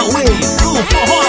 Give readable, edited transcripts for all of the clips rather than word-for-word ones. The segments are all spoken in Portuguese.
Cauê do Forró.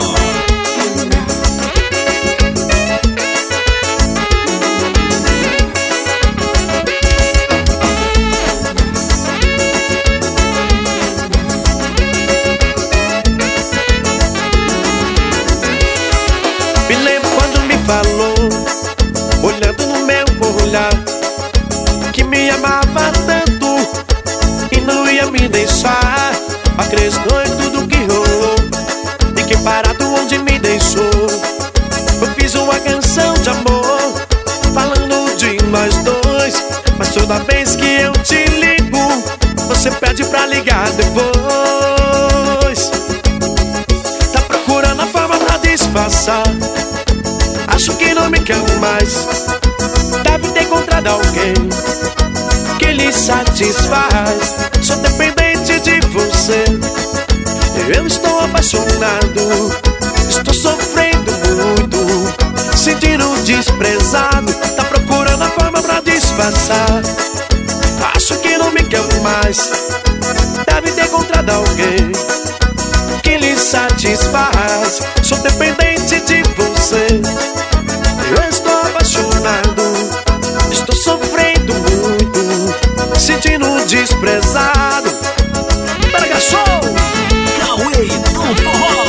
Me lembro quando me falou, olhando no meu olhar, que me amava tanto e não ia me deixar. Acreditou em tudo que rolou e que parado onde me deixou. Eu fiz uma canção de amor falando de nós dois, mas toda vez que eu te ligo, você pede pra ligar depois. Tá procurando a forma pra disfarçar, acho que não me quer mais. Deve ter encontrado alguém que lhe satisfaz. Sou dependente de você, eu estou apaixonado, estou sofrendo muito, sentindo desprezado. Tá procurando a forma pra disfarçar, acho que não me quer mais. Deve ter encontrado alguém que lhe satisfaz. Sou dependente de você, eu estou apaixonado, estou sofrendo muito, sentindo desprezado. Para garçom! Cauê do Forró.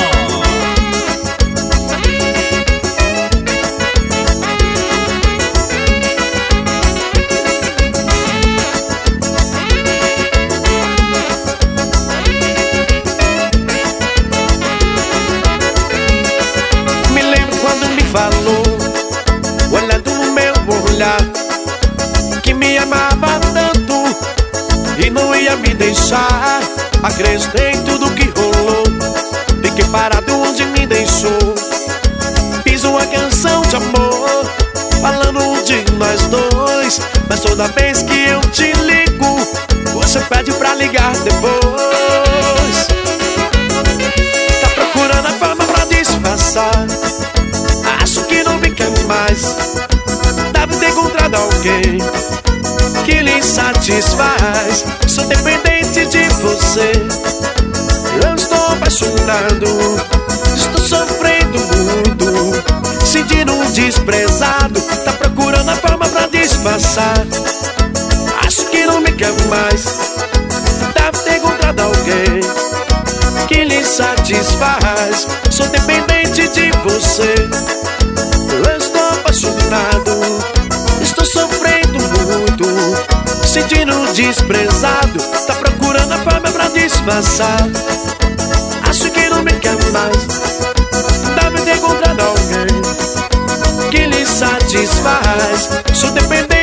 Me lembro quando me falou, olhando no meu olhar, que me amava tanto e não ia me deixar. Acreditei em tudo que rolou, fiquei parado onde me deixou. Fiz uma canção de amor falando de nós dois, mas toda vez que eu te ligo, você pede pra ligar depois. Tá procurando a forma pra disfarçar, acho que não me quer mais. Deve ter encontrado alguém que lhe satisfaz. Sou dependente de você, eu estou apaixonado, estou sofrendo muito, sentindo desprezado. Tá procurando a forma pra disfarçar, acho que não me quer mais. Deve ter encontrado alguém que lhe satisfaz. Sou dependente de você, eu estou apaixonado, estou sofrendo muito, sentindo desprezado. Tá procurando a forma pra disfarçar, acho que não me quer mais. Deve ter encontrado alguém que lhe satisfaz. Sou dependente